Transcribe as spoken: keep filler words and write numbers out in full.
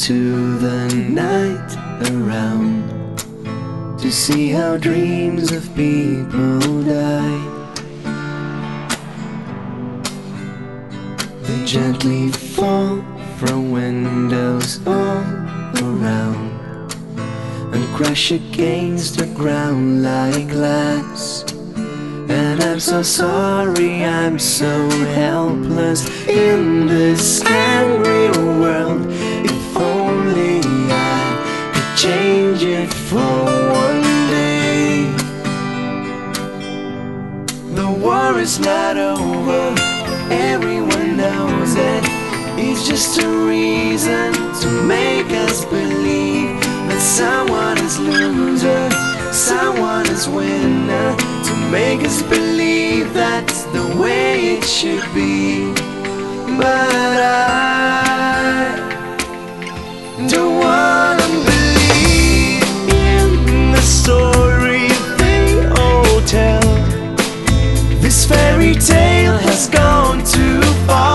into the night around to see how dreams of people die. They gently fall from windows all around and crash against the ground like glass. And I'm so sorry, I'm so helpless in this angry world. If only I could change it for one day. The war is not over, everyone knows it. It's just a reason to make us believe that someone is loser, someone is winner, to make us believe that's the way it should be. But I don't wanna believe in the story they all tell. This fairy tale has gone too far.